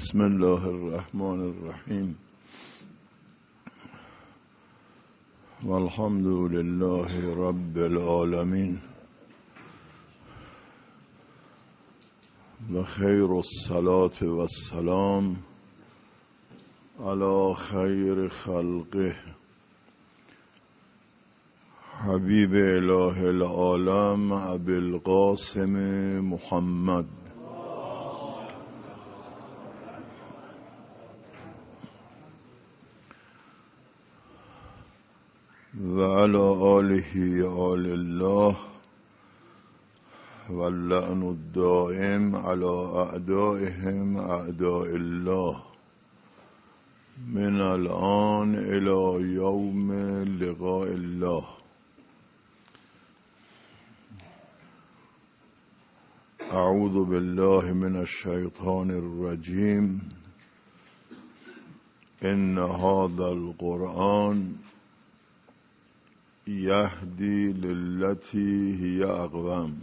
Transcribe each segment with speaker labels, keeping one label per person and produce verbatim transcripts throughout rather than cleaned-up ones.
Speaker 1: بسم الله الرحمن الرحیم والحمد لله رب العالمین و خیر الصلاة و السلام علی خیر خلقه حبیب اله العالم ابی القاسم محمد و علی آله آل الله و اللعن الدائم علی اعدائهم اعداء الله من الآن الی یوم لقاء الله. اعوذ بالله من الشیطان الرجیم. ان هذا القرآن یهدی للتی هی اقوم.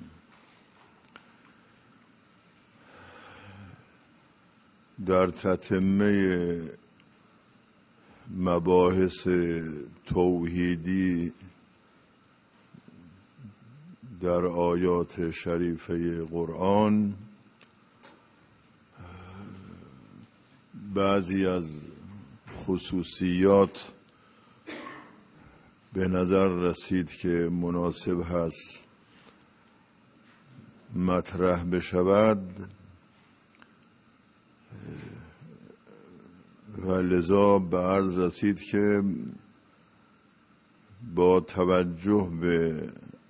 Speaker 1: در تتمه مباحث توحیدی در آیات شریفه قرآن، بعضی از خصوصیات به نظر رسید که مناسب هست مطرح بشود و لذا به عرض رسید که با توجه به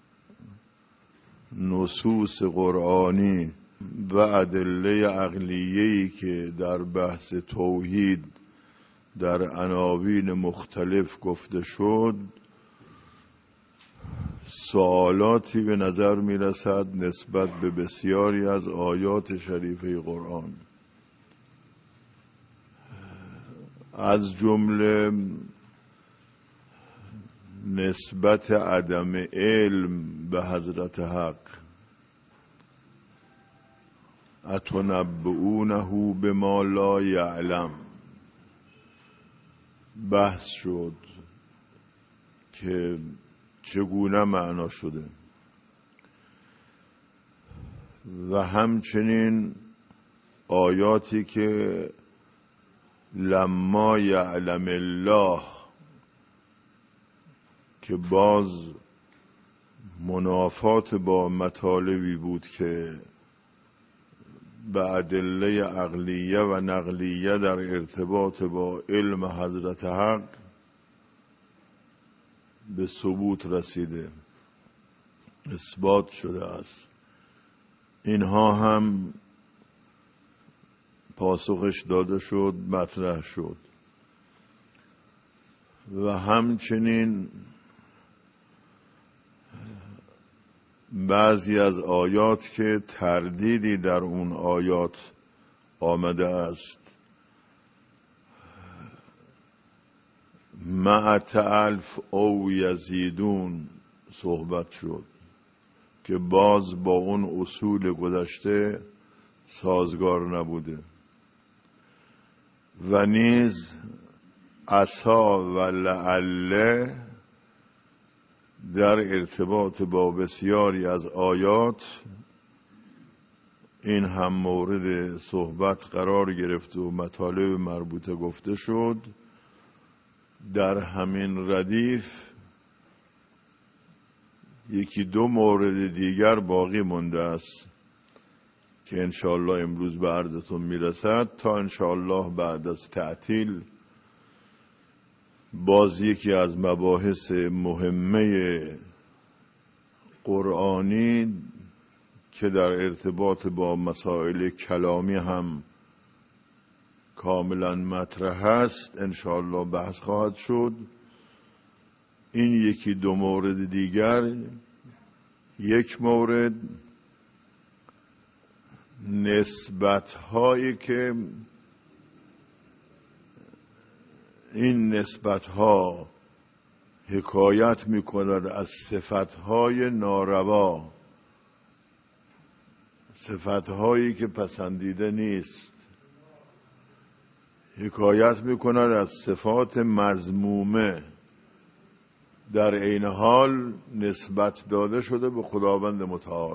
Speaker 1: نصوص قرآنی و ادله عقلیه‌ای که در بحث توحید در عناوین مختلف گفته شد، سوالاتی به نظر می رسد نسبت به بسیاری از آیات شریفه قرآن، از جمله نسبت عدم علم به حضرت حق. اتنبئونه بما لا یعلم بحث شد که چگونه معنا شده، و همچنین آیاتی که لما یعلم الله، که باز منافات با مطالبی بود که به ادله عقلیه و نقلیه در ارتباط با علم حضرت حق به ثبوت رسیده، اثبات شده است. اینها هم پاسخش داده شد، مطرح شد. و همچنین بعضی از آیات که تردیدی در اون آیات آمده است، مع الف او یزیدون صحبت شد که باز با اون اصول گذشته سازگار نبوده. و نیز عسا و لعله در ارتباط با بسیاری از آیات این هم مورد صحبت قرار گرفت و مطالب مربوطه گفته شد. در همین ردیف یکی دو مورد دیگر باقی مونده است که انشاءالله امروز به عرضتون میرسد، تا انشاءالله بعد از تعطیل باز یکی از مباحث مهمه قرآنی که در ارتباط با مسائل کلامی هم کاملا مطرح است انشاءالله بحث خواهد شد. این یکی دو مورد دیگر، یک مورد نسبت هایی که این نسبت ها حکایت می کند از صفت های ناروا، صفت هایی که پسندیده نیست، حکایت میکند از صفات مذمومه در عین حال نسبت داده شده به خداوند متعال.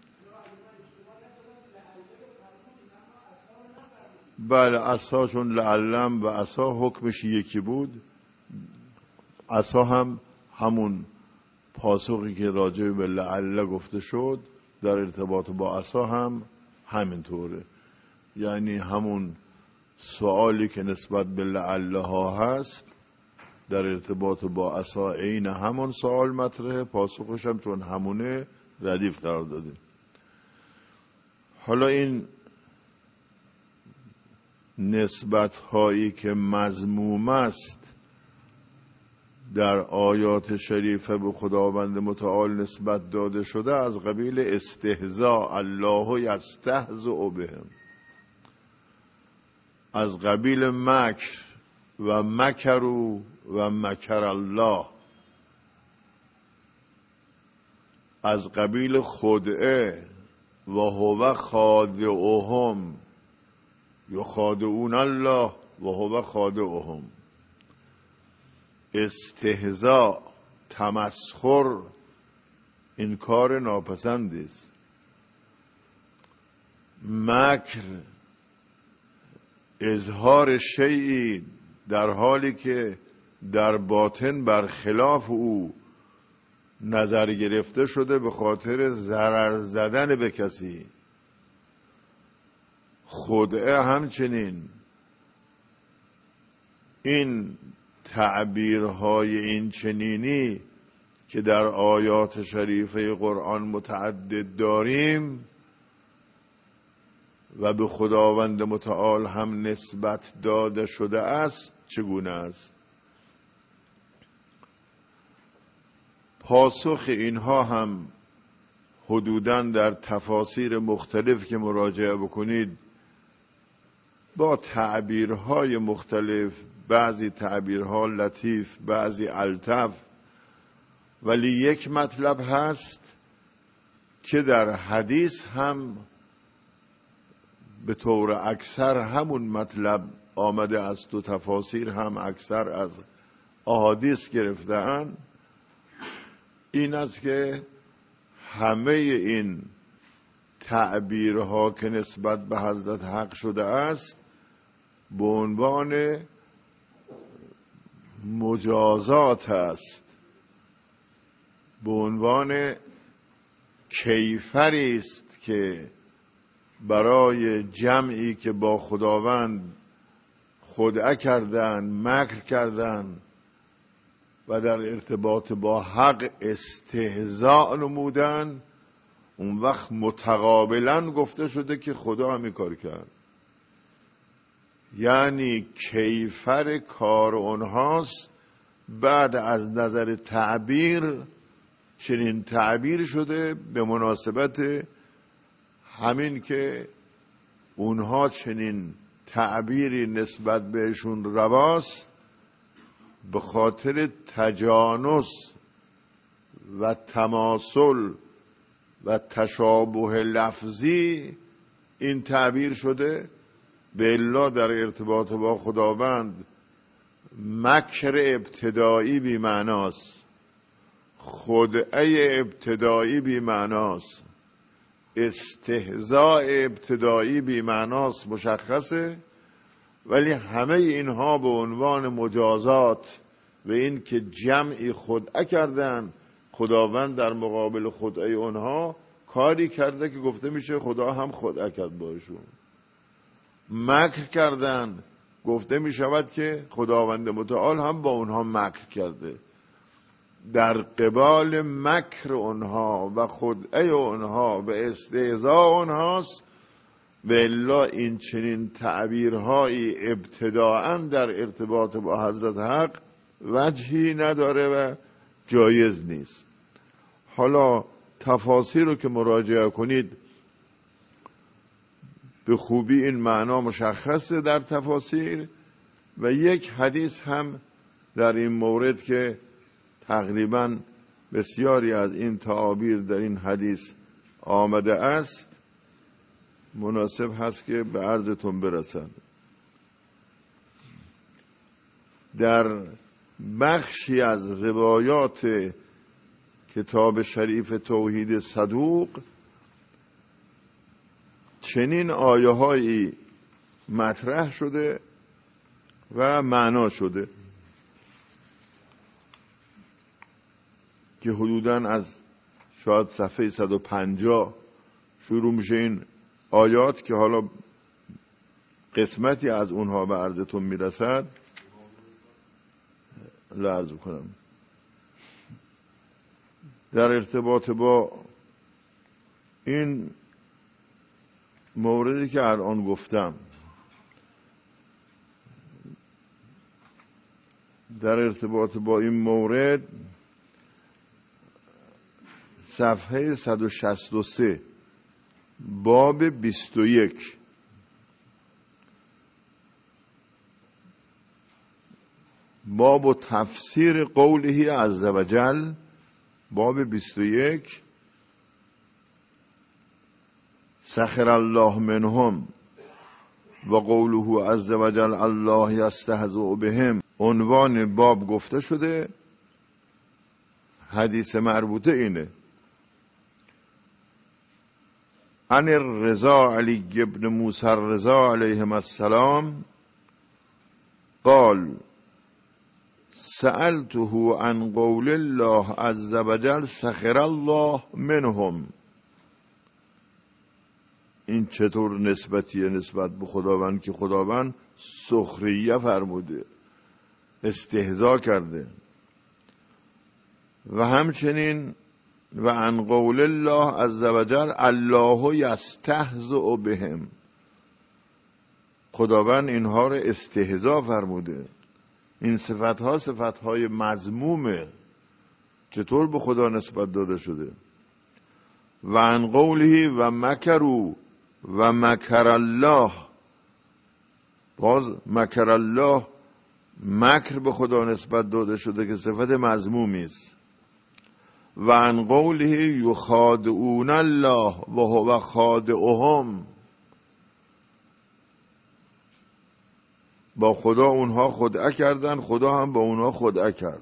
Speaker 1: بله، عصاشون لعلم و عصا حکمش یکی بود. عصا هم همون پاسخی که راجع به لعل گفته شد در ارتباط با عصا هم همینطوره، یعنی همون سوالی که نسبت به لعل ها هست در ارتباط با عصا عین همون سوال مطرحه، پاسخش هم چون همونه ردیف قرار داده. حالا این نسبت هایی که مذموم است در آیات شریفه به خداوند متعال نسبت داده شده از قبیل استهزاء، الله یستهزئ بهم، از قبیل مکر و مکروا و مکر الله، از قبیل خدعه و هو خادعهم، یخادعون الله و هو خادعهم. استهزاء، تمسخر، این کار ناپسندی است. مکر، اظهار شیئی در حالی که در باطن برخلاف او نظر گرفته شده به خاطر ضرر زدن به کسی. خدعه همچنین. این تعبیرهای این چنینی که در آیات شریفه قرآن متعدد داریم و به خداوند متعال هم نسبت داده شده است چگونه است؟ پاسخ اینها هم حدوداً در تفاسیر مختلف که مراجعه بکنید با تعبیرهای مختلف، بعضی تعبیرها لطیف، بعضی الطف، ولی یک مطلب هست که در حدیث هم به طور اکثر همون مطلب آمده است و تفاسیر هم اکثر از احادیث گرفته‌اند. این است که همه این تعبیرها که نسبت به حضرت حق شده است به عنوان مجازات است، به عنوان کیفری است که برای جمعی که با خداوند خدعه کردند، مکر کردند و در ارتباط با حق استهزاء نمودند، اون وقت متقابلا گفته شده که خدا همین کار کرد. یعنی کیفر کار اونهاست. بعد از نظر تعبیر چنین تعبیر شده به مناسبت همین که اونها چنین تعبیری نسبت بهشون رواست، به خاطر تجانس و تماثل و تشابه لفظی این تعبیر شده. به الا در ارتباط با خداوند مکر ابتدایی بی معناست، خدعه ابتدایی بی معناست، استهزاء ابتدایی بی معناست، مشخصه. ولی همه اینها به عنوان مجازات و این که جمعی خدعه کردن، خداوند در مقابل خدعه اونها کاری کرده که گفته میشه خدا هم خدعه کرد باشون. مکر کردن، گفته می شود که خداوند متعال هم با اونها مکر کرده. در قبال مکر اونها و خدعه اونها و استهزاء اونهاست. و الا این چنین تعبیرهایی ابتداعاً در ارتباط با حضرت حق وجهی نداره و جایز نیست. حالا تفاسیر رو که مراجعه کنید به خوبی این معنا مشخصه در تفاسیر. و یک حدیث هم در این مورد که تقریباً بسیاری از این تعابیر در این حدیث آمده است مناسب هست که به عرضتون برسند. در بخشی از روایات کتاب شریف توحید صدوق چنین آیه هایی مطرح شده و معنا شده که حدوداً از شاید صفحه صد و پنجاه شروع میشه این آیات که حالا قسمتی از اونها به عرضتون میرسد. لعرض کنم در ارتباط با این موردی که الان گفتم، در ارتباط با این مورد صفحه صد و شصت و سه باب بیست و یک باب و تفسیر قوله عز و جل، باب بیست و یک سخر الله منهم و قوله عز و جل الله یستهزئ بهم، عنوان باب گفته شده. حدیث مربوطه اینه: عن الرضا علی ابن موسی الرضا علیهم السلام قال سألته عن قول الله عز و جل سخر الله منهم. این چطور نسبتیه نسبت به خداوند که خداوند سخریه فرموده، استهزا کرده. و همچنین و عن قول الله عز و جل الله یستهزئ بهم، خداوند اینها رو استهزا فرموده. این صفت ها صفت های مذمومه، چطور به خدا نسبت داده شده. و عن قوله و مکروا و مکر الله، باز مکر الله مکر به خدا نسبت داده شده که صفت مذمومی است. و عن قوله یخادعون الله و هو خادعهم، با خدا اونها خدعه کردن، خدا هم با اونها خدعه کرد.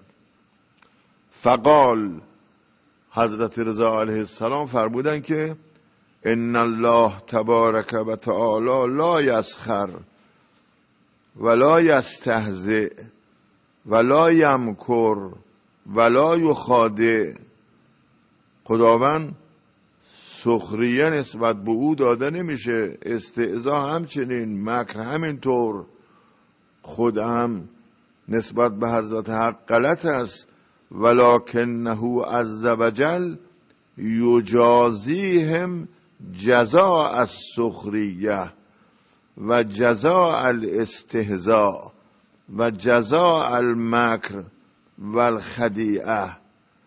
Speaker 1: فقال، حضرت رضا علیه السلام فرمودن که ان الله تبارک و تعالی لا یسخر ولا یستهزئ ولا یمکر ولا یخادع. خداوند سخریه نسبت به او داده نمیشه، استهزا همچنین، مکر همینطور. خود هم نسبت به حضرت حق غلط است. ولکنه عز و جل یجازیهم جزاء السخریه و جزاء الاستهزاء و جزاء المکر و الخدیعه.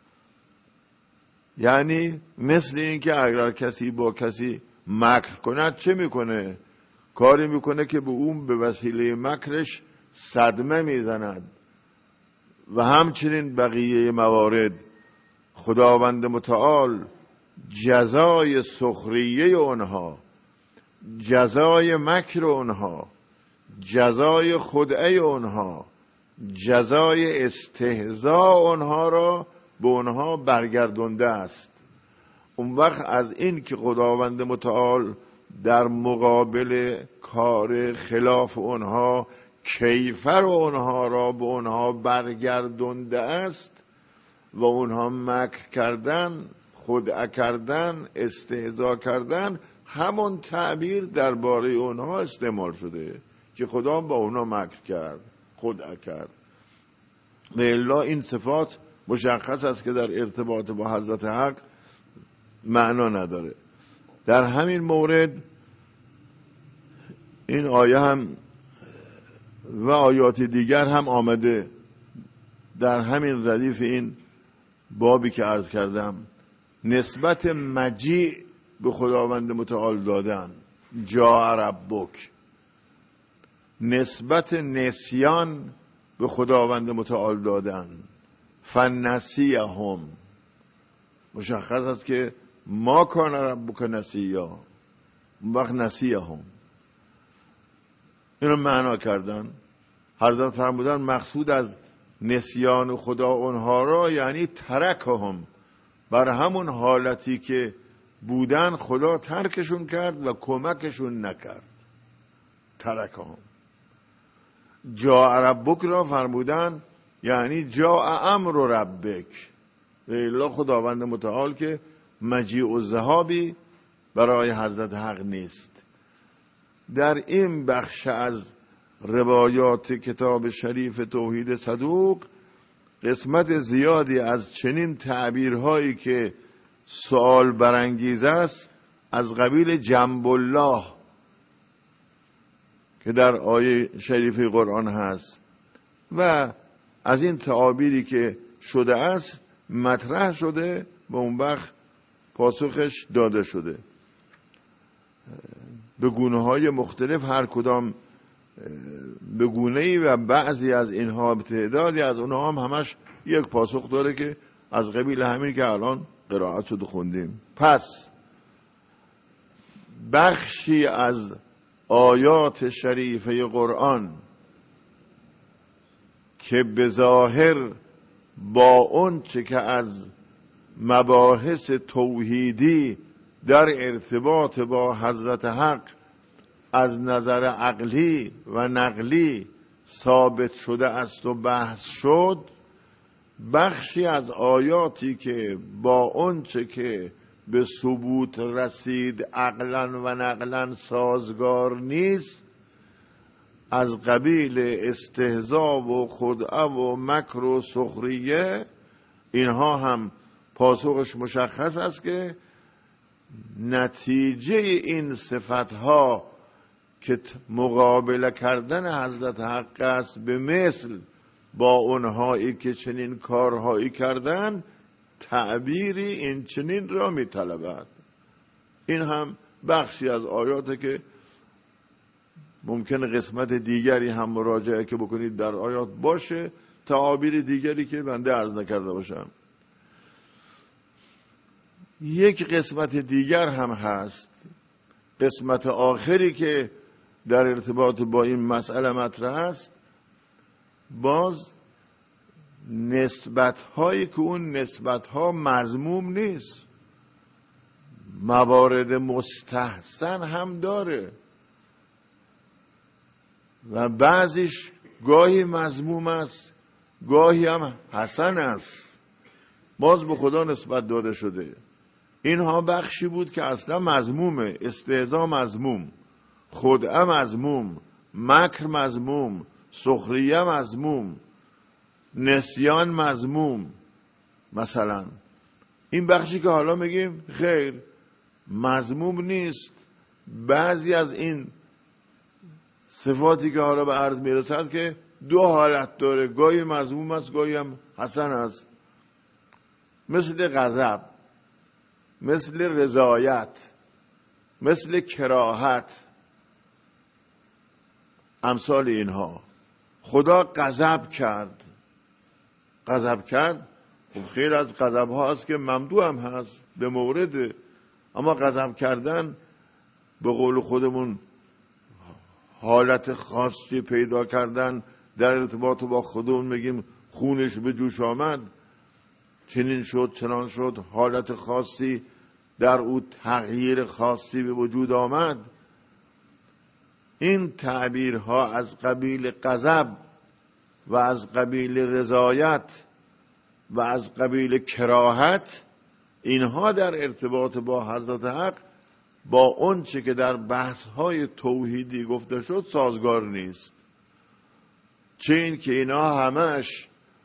Speaker 1: یعنی مثل این که اگر کسی با کسی مکر کند چه میکنه؟ کاری میکنه که به اون به وسیله مکرش صدمه میزند. و همچنین بقیه موارد خداوند متعال جزای سخریه اونها، جزای مکر اونها، جزای خدعه اونها، جزای استهزاء اونها را به اونها برگردونده است. اون وقت از این که خداوند متعال در مقابل کار خلاف اونها کیفر اونها را به اونها برگردونده است و اونها مکر کردن، خدعه کردن، استهزا کردن، همون تعبیر درباره اونها استعمال شده که خدا با اونها مکر کرد، خدعه کرد. و الا این صفات مشخص است که در ارتباط با حضرت حق معنا نداره. در همین مورد این آیه هم و آیات دیگر هم آمده در همین ردیف این بابی که عرض کردم، نسبت مجیع به خداوند متعال دادن، جاء ربک، نسبت نسیان به خداوند متعال دادن، فنسیهم. مشخص است که ما کان ربک نسیا، وقت نسیهم اینو معنا کردن. حضرت فرمودن مقصود از نسیان خدا اونها را یعنی ترکهم، بر همون حالتی که بودن خدا ترکشون کرد و کمکشون نکرد. ترکهم. جاء ربک را فرمودن یعنی جاء امر ربک، الا خداوند متعال که مجیء و ذهابی برای حضرت حق نیست. در این بخش از روایات کتاب شریف توحید صدوق قسمت زیادی از چنین تعبیرهایی که سوال برانگیز است از قبیل جنب الله که در آیه شریف قرآن هست و از این تعابیری که شده است مطرح شده و اون وقت پاسخش داده شده به گونه های مختلف، هر کدام به گونه‌ای و بعضی از اینها به تعدادی از اونها هم همش یک پاسخ داره که از قبیل همین که الان قرائت شد و خوندیم. پس بخشی از آیات شریفه قرآن که به ظاهر با اون چه که از مباحث توحیدی در ارتباط با حضرت حق از نظر عقلی و نقلی ثابت شده است و بحث شد، بخشی از آیاتی که با اون چه که به ثبوت رسید عقلا و نقلا سازگار نیست، از قبیل استهزاء و خدعه و مکر و سخریه، اینها هم پاسخش مشخص است که نتیجه این صفتها که مقابله کردن حضرت حق است به مثل با اونهایی که چنین کارهایی کردن، تعبیری این چنین را می طلبد. این هم بخشی از آیاته که ممکن قسمت دیگری هم مراجعه که بکنید در آیات باشه، تعابیر دیگری که بنده عرض نکرده باشم. یک قسمت دیگر هم هست، قسمت آخری که در ارتباط با این مسئله مطرح است، باز نسبت هایی که اون نسبت ها مذموم نیست، موارد مستحسن هم داره و بعضیش گاهی مذموم است گاهی هم حسن است، باز به خدا نسبت داده شده. اینها بخشی بود که اصلا مذمومه، استهزاء مذموم، خدعه مذموم، مکر مذموم، سخریه مذموم، نسیان مذموم. مثلا این بخشی که حالا میگیم خیر مذموم نیست، بعضی از این صفاتی که حالا به عرض میرسد که دو حالت داره، گاهی مذموم است گاهی هم حسن است، مثل غضب، مثل رضایت، مثل کراهت، امثال اینها. خدا غضب کرد، غضب کرد خب خیر از غضب ها هست که ممدوح هم هست به مورد، اما غضب کردن به قول خودمون حالت خاصی پیدا کردن در ارتباط با خودمون، میگیم خونش به جوش آمد، چنین شد چنان شد، حالت خاصی در او، تغییر خاصی به وجود آمد. این تعبیرها از قبیل غضب و از قبیل رضایت و از قبیل کراهت، اینها در ارتباط با حضرت حق با اون چه که در بحث‌های توحیدی گفته شد سازگار نیست. چه این که اینا همش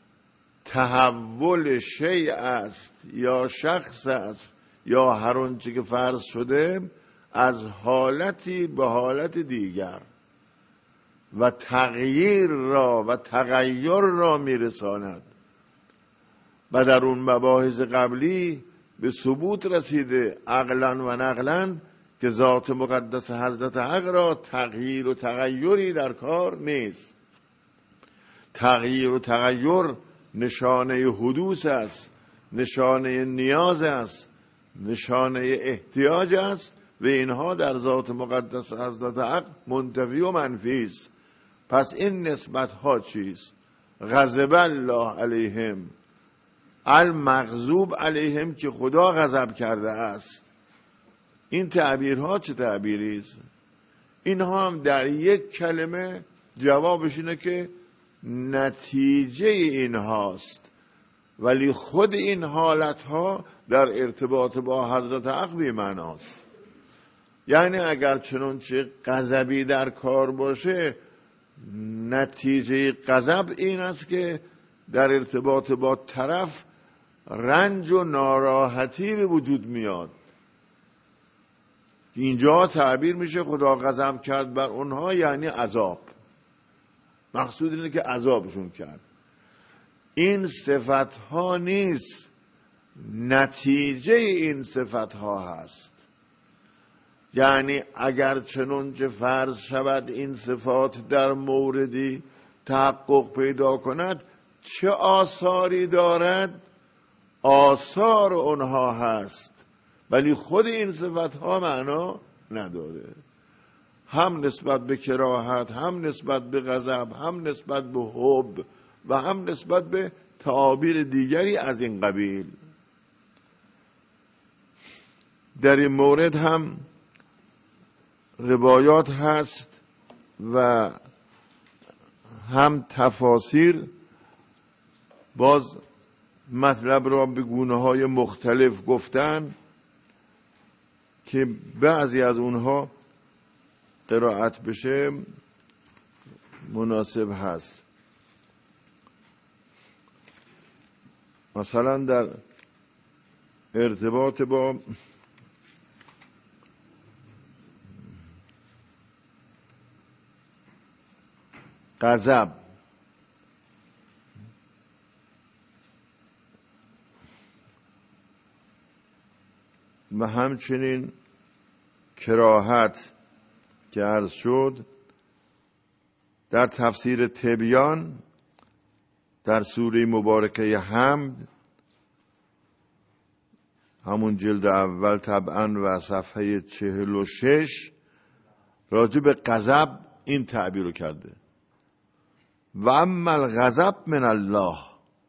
Speaker 1: تحول شیء است یا شخص است یا هر اون چه که فرض شده از حالتی به حالت دیگر و تغییر را و تغییر را میرساند و در اون مباحث قبلی به ثبوت رسیده عقلا و نقلا که ذات مقدس حضرت حق را تغییر و تغییری در کار نیست. تغییر و تغییر نشانه حدوث است، نشانه نیاز است، نشانه احتیاج است و اینها در ذات مقدس حضرت حق منتفی و منفی است. پس این نسبت ها چیست؟ غضب الله علیهم، المغضوب علیهم که خدا غضب کرده است. این تعبیرها چه تعبیری است؟ اینها هم در یک کلمه جوابش اینه که نتیجه این هاست، ولی خود این حالت ها در ارتباط با حضرت حق بی معناست. یعنی اگر چنانچه غضبی در کار باشه، نتیجه غضب این است که در ارتباط با طرف رنج و ناراحتی به وجود میاد. اینجا تعبیر میشه خدا غضب کرد بر اونها، یعنی عذاب. مقصود اینه که عذابشون کرد. این صفت ها نیست، نتیجه این صفت ها هست. یعنی اگر چنانچه فرض شود این صفات در موردی تحقق پیدا کند، چه آثاری دارد؟ آثار اونها هست، ولی خود این صفت ها معنا نداره. هم نسبت به کراهت، هم نسبت به غضب، هم نسبت به حب و هم نسبت به تعابیر دیگری از این قبیل. در این مورد هم روایات هست و هم تفاسیر باز مطلب را به گونه های مختلف گفتن که بعضی از اونها قرائت بشه مناسب هست. مثلا در ارتباط با غضب و همچنین کراهت که عرض شد، در تفسیر تبیان در سوره مبارکه حمد همون جلد اول طبعا و صفحه چهل و شش راجع به غضب این تعبیر رو کرده: و اما الغضب من الله،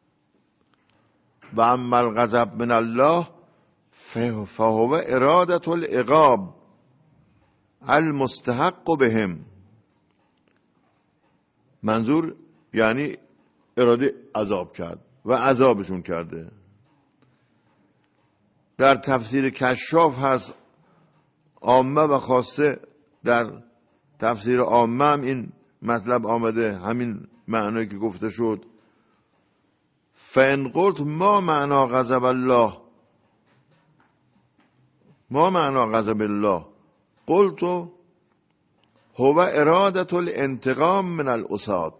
Speaker 1: و اما الغضب من الله فهو اراده العقاب المستحق بهم. منظور یعنی اراده عذاب کرد و عذابشون کرده. در تفسیر کشاف هست عامه و خاصه، در تفسیر عامه هم این مطلب آمده، همین معنی که گفته شد. فان قلت ما معنا غضب الله، ما معنا غضب الله، قلت هو اراده الانتقام من العصاة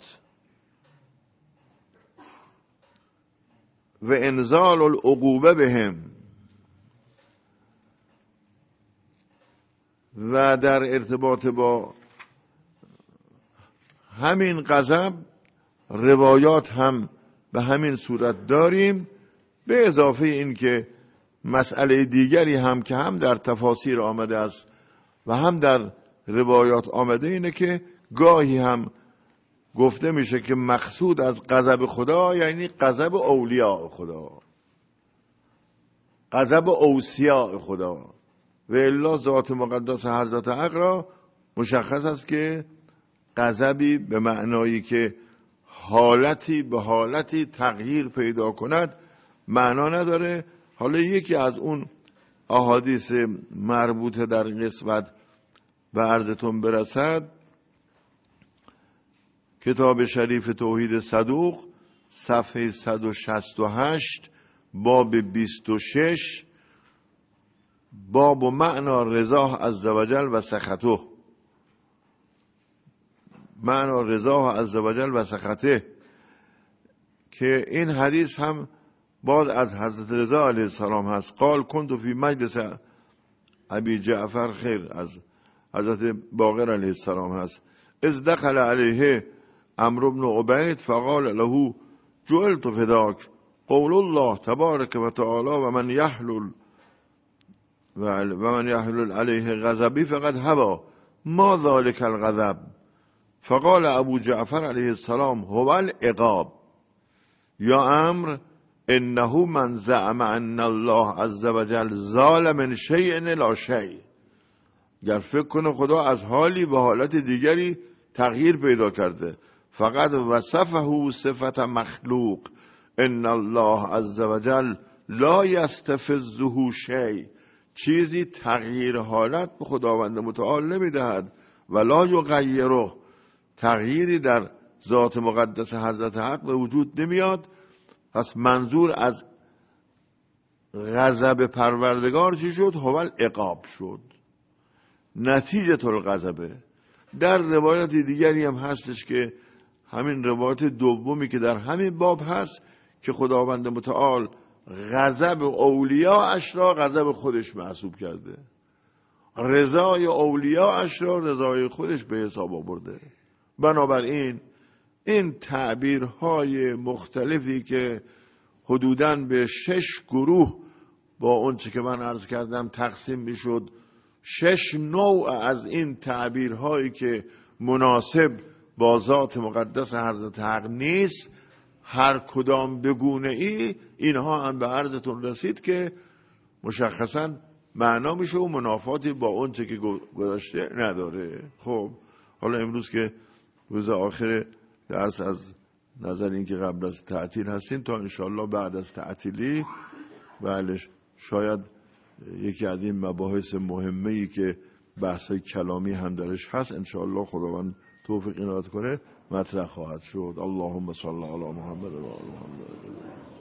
Speaker 1: و انزال العقوبه بهم. و در ارتباط با همین غضب روایات هم به همین صورت داریم، به اضافه این که مسئله دیگری هم که هم در تفاسیر آمده است و هم در روایات آمده اینه که گاهی هم گفته میشه که مقصود از غضب خدا یعنی غضب اولیاء خدا، غضب اوصیاء خدا. و الا ذات مقدس حضرت حق را مشخص است که غضبی به معنایی که حالتی به حالتی تغییر پیدا کند معنا نداره. حالا یکی از اون احادیث مربوطه در قسمت به عرضتون برسد، کتاب شریف توحید صدوق صفحه صد و شصت و هشت باب بیست و شش، باب و معنا رضا عزوجل و سخطه، معنا رضا عزوجل و سخطه، که این حدیث هم باز از حضرت رضا علیه السلام هست. قال كنت فی مجلس ابی جعفر، خیر از حضرت باقر علیه السلام هست، اذ دخل علیه عمرو بن عبید فقال له جعلت فداک قول الله تبارک و تعالی و من یحلل و من یحلل علیه غضبی فقد هوا ما ذلك الغضب فقال ابو جعفر علیه السلام هو العقاب یا امر انه من زعم ان الله عز وجل زال من شیء الی شیء. گر فکر کنه خدا از حالی به حالت دیگری تغییر پیدا کرده، فقط وصفه صفت مخلوق ان الله عز وجل لا یستفزه شیء. چیزی تغییر حالت به خداوند متعال نمیدهد ولا یغیره، تغییری در ذات مقدس حضرت حق به وجود نمیاد. پس منظور از غضب پروردگار چی شد؟ هو العقاب شد، نتیجه الغضبه. در روایت دیگری هم هستش که همین روایت دومی که در همین باب هست که خداوند متعال غضب اولیاءش را غضب خودش محسوب کرده، رضای اولیاءش را رضای خودش به حساب آورده. بنابراین این تعبیرهای مختلفی که حدوداً به شش گروه با اونچه که من عرض کردم تقسیم میشد، شش نوع از این تعبیرهایی که مناسب با ذات مقدس حضرت حق نیست، هر کدام بگونه ای اینها هم به عرضتون رسید که مشخصاً معنا میشه و منافاتی با اونچه که گذاشته نداره. خب حالا امروز که روز آخر درس از نظر اینکه قبل از تعطیل هستین تا انشالله بعد از تعطیلی، بله شاید یکی از این مباحث مهمه‌ای که بحث‌های کلامی هم درش هست انشالله خداوند توفیق عنایت کنه مطرح خواهد شد. اللهم صل علی محمد و آل محمد.